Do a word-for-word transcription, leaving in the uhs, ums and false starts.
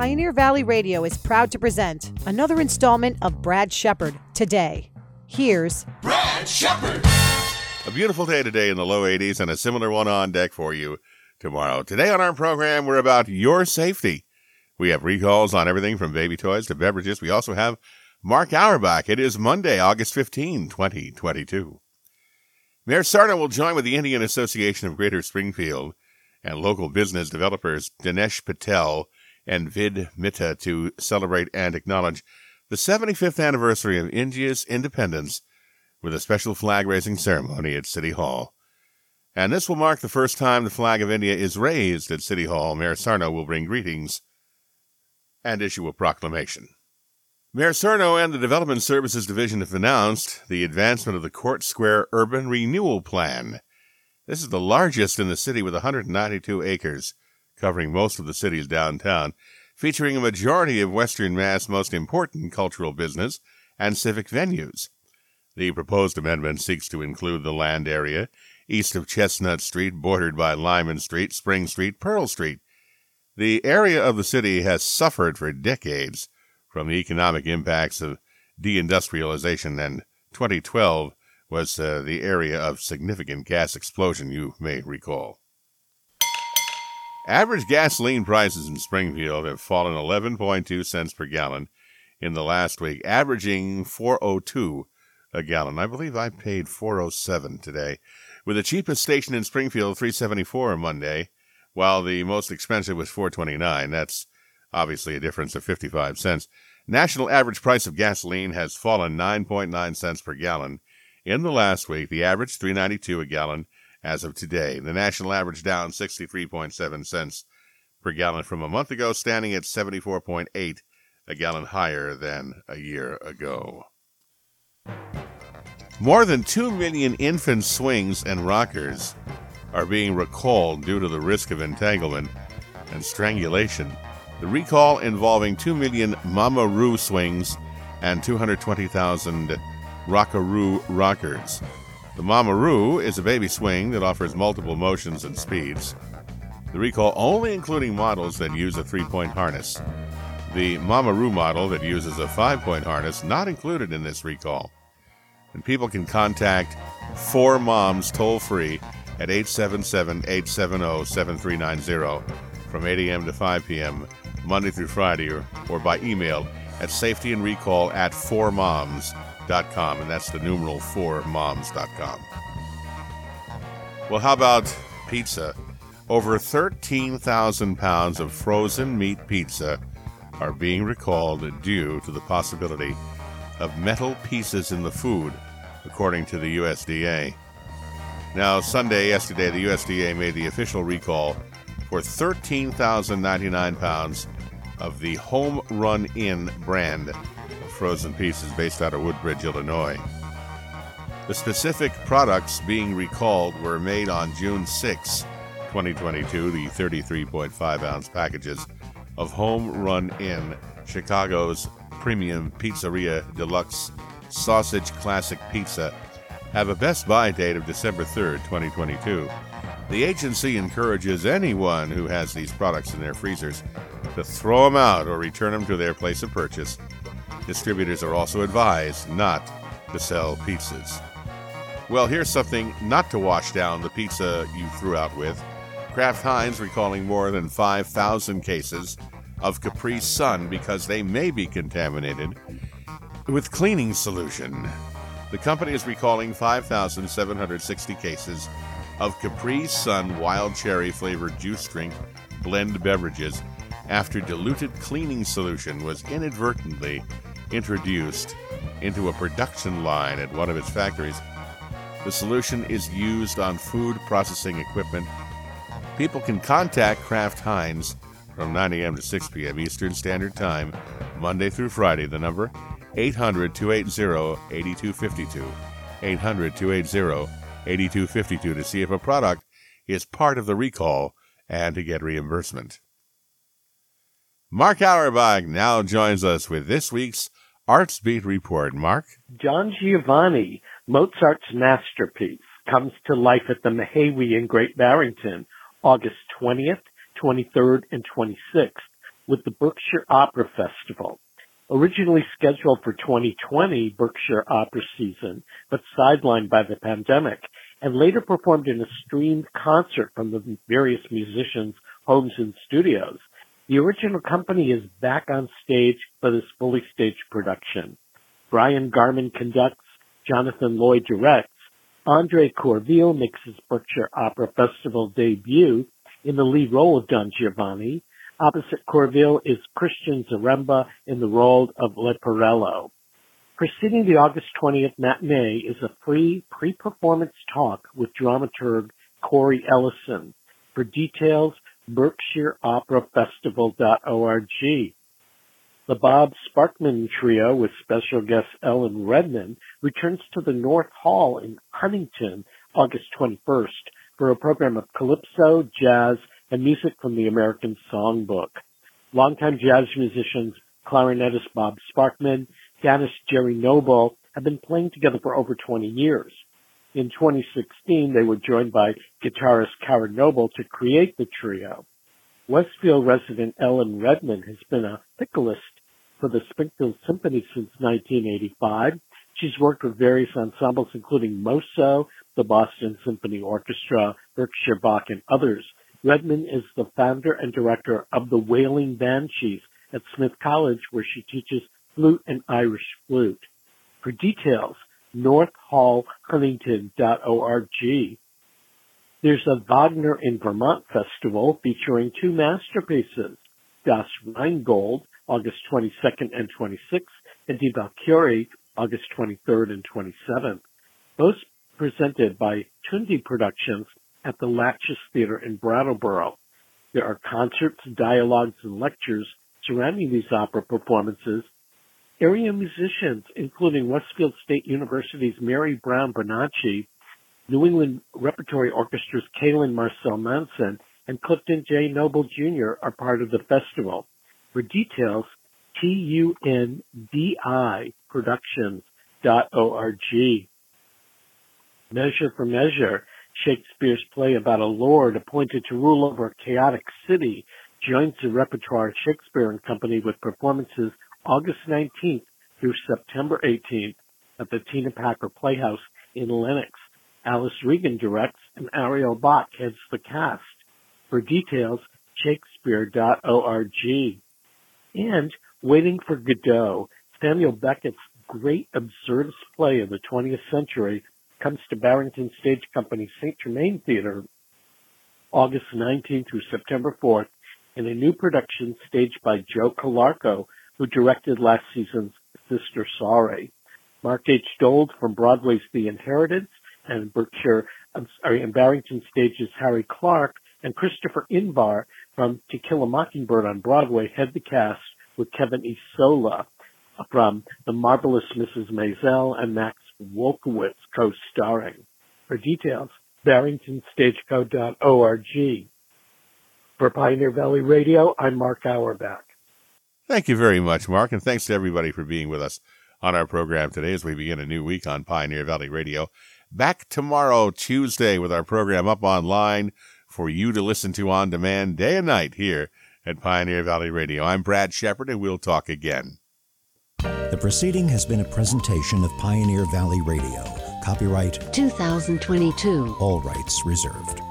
Pioneer Valley Radio is proud to present another installment of Brad Shepard Today. Here's Brad Shepard. A beautiful day today in the low eighties and a similar one on deck for you tomorrow. Today on our program, we're about your safety. We have recalls on everything from baby toys to beverages. We also have Mark Auerbach. It is Monday, August fifteenth, twenty twenty-two. Mayor Sarno will join with the Indian Association of Greater Springfield and local business developers Dinesh Patel and Vid Mitta to celebrate and acknowledge the seventy-fifth anniversary of India's independence with a special flag-raising ceremony at City Hall. And this will mark the first time the flag of India is raised at City Hall. Mayor Sarno will bring greetings and issue a proclamation. Mayor Sarno and the Development Services Division have announced the advancement of the Court Square Urban Renewal Plan. This is the largest in the city with one hundred ninety-two acres, covering most of the city's downtown, featuring a majority of Western Mass' most important cultural business and civic venues. The proposed amendment seeks to include the land area east of Chestnut Street, bordered by Lyman Street, Spring Street, Pearl Street. The area of the city has suffered for decades from the economic impacts of deindustrialization, and twenty twelve was uh, the area of significant gas explosion, you may recall. Average gasoline prices in Springfield have fallen eleven point two cents per gallon in the last week, averaging four oh two a gallon. I believe I paid four oh seven today, with the cheapest station in Springfield three seventy-four Monday, while the most expensive was four twenty-nine. That's obviously a difference of fifty-five cents. National average price of gasoline has fallen nine point nine cents per gallon in the last week. The average three ninety-two a gallon as of today. The national average down sixty-three point seven cents per gallon from a month ago, standing at seventy-four point eight a gallon higher than a year ago. More than two million infant swings and rockers are being recalled due to the risk of entanglement and strangulation. The recall involving two million Mama-Roo swings and two hundred twenty thousand Rockaroo rockers. The Mama-Roo is a baby swing that offers multiple motions and speeds. The recall only including models that use a three-point harness. The Mama-Roo model that uses a five-point harness not included in this recall. And people can contact four moms toll-free at eight seven seven, eight seven zero, seven three nine zero from eight a.m. to five p.m. Monday through Friday, or, or by email at safety and recall at four moms dot com, and that's the numeral four moms dot com. Well, how about pizza? Over thirteen thousand pounds of frozen meat pizza are being recalled due to the possibility of metal pieces in the food, according to the U S D A. Now, Sunday, yesterday, the U S D A made the official recall for thirteen thousand ninety-nine pounds of the Home Run Inn brand of frozen pieces based out of Woodbridge, Illinois. The specific products being recalled were made on June sixth, twenty twenty-two, the thirty-three point five ounce packages of Home Run Inn, Chicago's premium Pizzeria Deluxe Sausage Classic Pizza, have a Best Buy date of December third, twenty twenty-two. The agency encourages anyone who has these products in their freezers to throw them out or return them to their place of purchase. Distributors are also advised not to sell pizzas. Well, here's something not to wash down the pizza you threw out with. Kraft Heinz recalling more than five thousand cases of Capri Sun because they may be contaminated with cleaning solution. The company is recalling five thousand seven hundred sixty cases of Capri Sun wild cherry flavored juice drink blend beverages after diluted cleaning solution was inadvertently introduced into a production line at one of its factories. The solution is used on food processing equipment. People can contact Kraft Heinz from nine a.m. to six p.m. Eastern Standard Time, Monday through Friday. The number, eight hundred, two eight zero, eight two five two, eight hundred, two eight zero, eight two five two to see if a product is part of the recall and to get reimbursement. Mark Auerbach now joins us with this week's Arts Beat Report. Mark? Don Giovanni, Mozart's masterpiece, comes to life at the Mahawi in Great Barrington, August twentieth, twenty-third, and twenty-sixth, with the Berkshire Opera Festival. Originally scheduled for twenty twenty Berkshire Opera season, but sidelined by the pandemic, and later performed in a streamed concert from the various musicians' homes and studios, the original company is back on stage for this fully staged production. Brian Garman conducts, Jonathan Lloyd directs, Andre Courville makes his Berkshire Opera Festival debut in the lead role of Don Giovanni. Opposite Courville is Christian Zaremba in the role of Leporello. Preceding the August twentieth matinee is a free pre-performance talk with dramaturg Corey Ellison. For details, berkshire opera festival dot org. The Bob Sparkman Trio with special guest Ellen Redman returns to the North Hall in Huntington August twenty-first for a program of calypso, jazz, and music from the American Songbook. Longtime jazz musicians clarinetist Bob Sparkman, pianist Jerry Noble have been playing together for over twenty years. In twenty sixteen, they were joined by guitarist Karen Noble to create the trio. Westfield resident Ellen Redman has been a piccolist for the Springfield Symphony since nineteen eighty-five. She's worked with various ensembles including Moso, the Boston Symphony Orchestra, Berkshire Bach, and others. Redman is the founder and director of the Wailing Banshees at Smith College, where she teaches flute and Irish flute. For details, north hall huntington dot org. There's a Wagner in Vermont festival featuring two masterpieces, Das Rheingold, August twenty-second and twenty-sixth, and Die Valkyrie, August twenty-third and twenty-seventh. Both presented by Tundi Productions at the Latches Theater in Brattleboro. There are concerts, dialogues, and lectures surrounding these opera performances. Area musicians, including Westfield State University's Mary Brown Bonacci, New England Repertory Orchestra's Kaylin Marcel Manson, and Clifton J. Noble Junior are part of the festival. For details, T U N D I productions dot org. Measure for Measure, Shakespeare's play about a lord appointed to rule over a chaotic city, joins the Repertoire Shakespeare and Company with performances August nineteenth through September eighteenth at the Tina Packer Playhouse in Lenox. Alice Regan directs and Ariel Bach heads the cast. For details, shakespeare dot org. And Waiting for Godot, Samuel Beckett's great absurdist play of the twentieth century, comes to Barrington Stage Company Saint Germain Theater August nineteenth through September fourth in a new production staged by Joe Calarco, who directed last season's Sister Sorry. Mark H. Dold from Broadway's The Inheritance and Berkshire, I'm sorry, and Barrington Stage's Harry Clark and Christopher Invar from To Kill a Mockingbird on Broadway head the cast with Kevin Isola from The Marvelous Missus Maisel and Max Wolkowitz co-starring. For details, barrington stageco dot org. For Pioneer Valley Radio, I'm Mark Auerbach. Thank you very much, Mark, and thanks to everybody for being with us on our program today as we begin a new week on Pioneer Valley Radio. Back tomorrow, Tuesday, with our program up online for you to listen to on demand day and night here at Pioneer Valley Radio. I'm Brad Shepard, and we'll talk again. The proceeding has been a presentation of Pioneer Valley Radio. Copyright two thousand twenty-two. All rights reserved.